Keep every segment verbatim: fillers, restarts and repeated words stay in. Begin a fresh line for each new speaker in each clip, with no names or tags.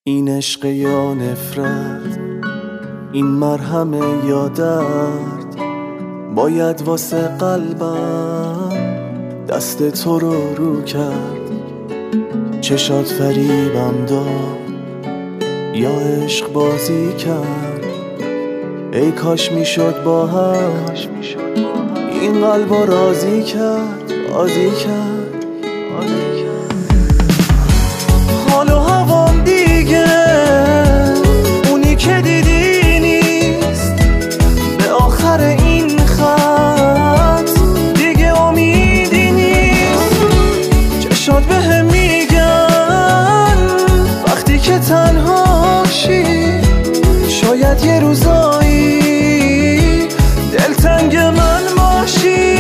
این عشق یا نفرت، این مرهم یا درد، باید واسه قلبم دست تو رو رو کرد. چشات فریبم داد یا عشق بازی کرد، ای کاش میشد با هم این قلب رو راضی کرد، راضی کرد، راضی کرد. حال و هوام دیگه اونی که دیدی نیست، به آخر این خط دیگه امیدی نیست. چشات بهم میگن وقتی که تنهاشی، شاید یه روزایی دلتنگ من باشی.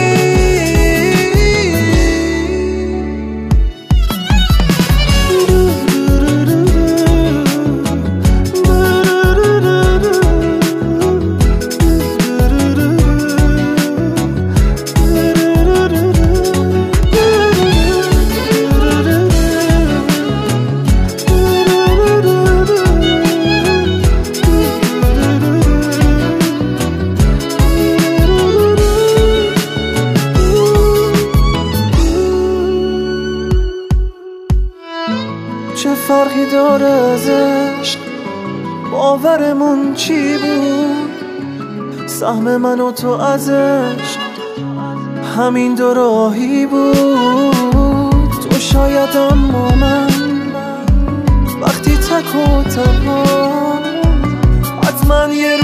چه فرقی داره از عشق، باورمون چی بود؟ سهم من و تو از عشق همین دو راهی بود. تو شاید اما من وقتی تک و تنها حتما یه